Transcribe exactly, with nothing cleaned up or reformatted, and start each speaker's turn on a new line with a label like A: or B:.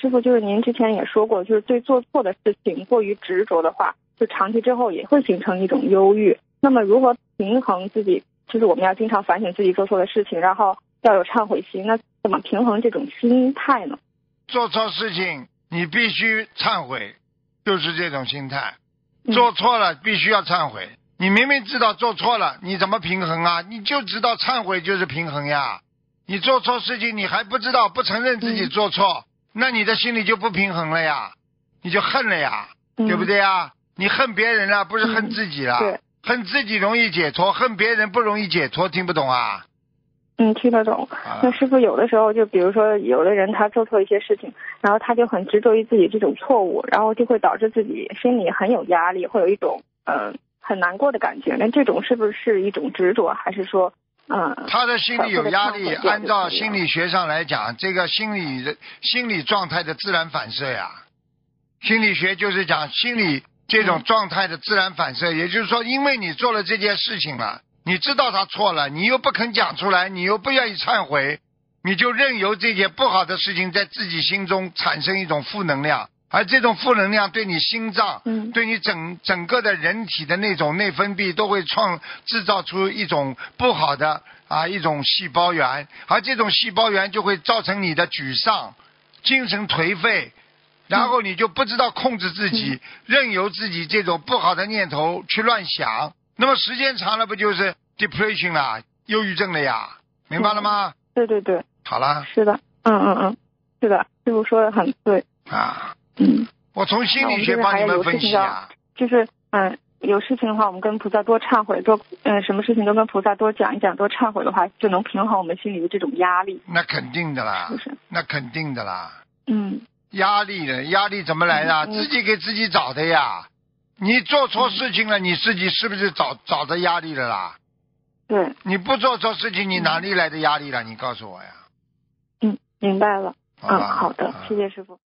A: 师傅，就是您之前也说过，就是对做错的事情过于执着的话，就长期之后也会形成一种忧郁。那么如何平衡自己，就是我们要经常反省自己做错的事情，然后要有忏悔心，那怎么平衡这种心态呢？
B: 做错事情你必须忏悔，就是这种心态。
A: 嗯、
B: 做错了必须要忏悔，你明明知道做错了，你怎么平衡啊？你就知道忏悔就是平衡呀。你做错事情你还不知道，不承认自己做错、嗯、那你的心里就不平衡了呀，你就恨了呀、嗯、对不对呀？你恨别人了，不是恨自己了、
A: 嗯、
B: 恨自己容易解脱，恨别人不容易解脱，听不懂啊？
A: 嗯，听得懂。那师傅有的时候就比如说有的人他做错一些事情，然后他就很执着于自己这种错误，然后就会导致自己心里很有压力，会有一种嗯、呃、很难过的感觉。那这种是不是一种执着，还是说嗯
B: 他的心里有压力？按照心理学上来讲，这个心理的心理状态的自然反射呀，心理学就是讲心理这种状态的自然反射、嗯、也就是说因为你做了这件事情了，你知道他错了，你又不肯讲出来，你又不愿意忏悔，你就任由这件不好的事情在自己心中产生一种负能量，而这种负能量对你心脏、嗯、对你整整个的人体的那种内分泌都会创制造出一种不好的啊一种细胞源，而这种细胞源就会造成你的沮丧、精神颓废，然后你就不知道控制自己、嗯、任由自己这种不好的念头去乱想，那么时间长了不就是 depression 啦，忧郁症了呀，明白了吗？
A: 嗯、对对对，
B: 好了，
A: 是的，嗯嗯嗯，是的，师傅说的很对
B: 啊。
A: 嗯，
B: 我从心理学帮你们分析啊，
A: 就是嗯，有事情的话，我们跟菩萨多忏悔，多嗯，什么事情都跟菩萨多讲一讲，多忏悔的话，就能平衡我们心里的这种压力。
B: 那肯定的啦，
A: 是不是？
B: 那肯定的啦。
A: 嗯，
B: 压力的压力怎么来的、嗯？自己给自己找的呀。你做错事情了，嗯、你自己是不是找找的压力了啦？
A: 对。
B: 你不做错事情，你哪里来的压力了？你告诉我呀。
A: 嗯，明白了。
B: 嗯，
A: 好的，谢谢师傅。